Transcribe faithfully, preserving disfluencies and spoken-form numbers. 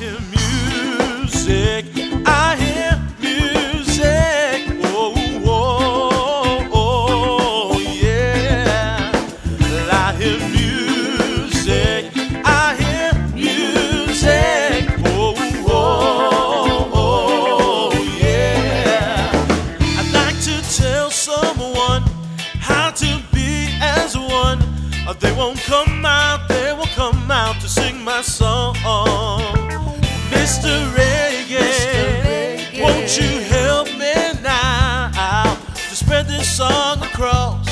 hear music, I hear music, oh, oh, oh, yeah. Well, I hear music, I hear music, oh, oh, oh, yeah. I'd like to tell someone how to be as one. They won't come out, they won't come out to sing my song. Mister Reggae, Mister Reggae, won't you help me now to spread this song across